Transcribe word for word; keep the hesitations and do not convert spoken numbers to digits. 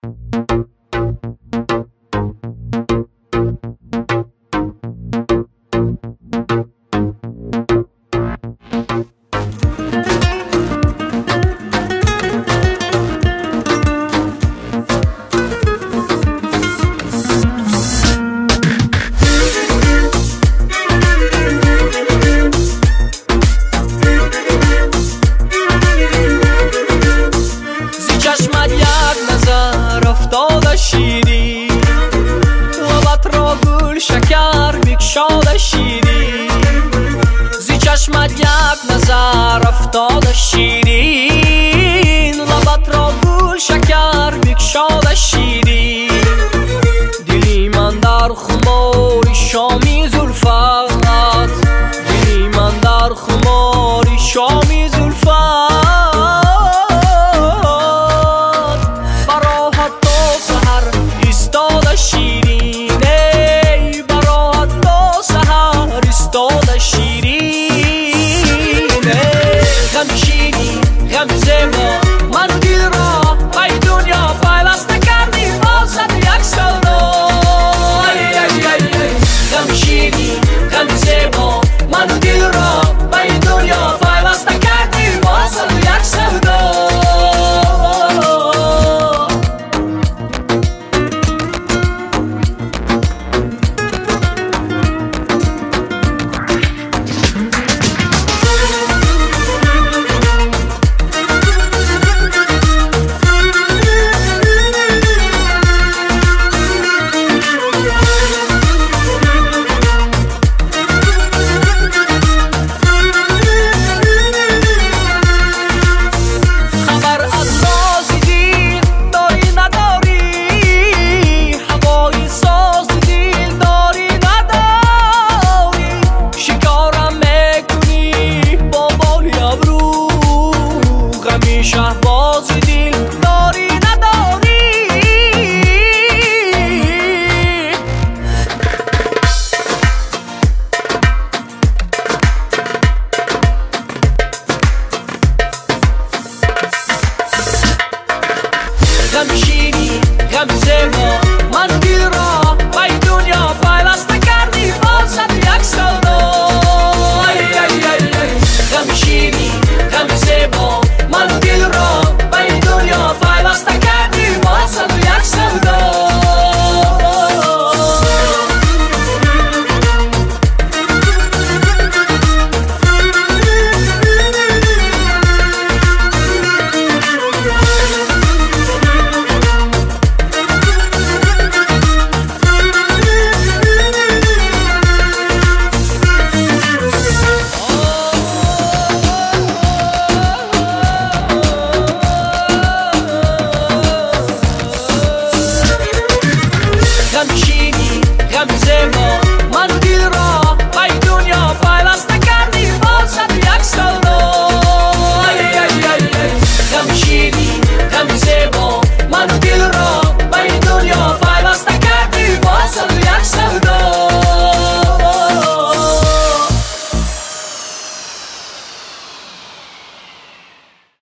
چشمت یک نظر افتاده شیری لبت را گل شکر بکشاده شیری زی چشمت یک نظر افتاده شیرین لبت را گل شکر بکشاده شیری دلی من در خماری شامی زلفت دلی من در خماری شامی زلفت شهباز دل داری نداری غم شیری غم زیبا من دل را به دنیا پیوسته کردی با صد یک سال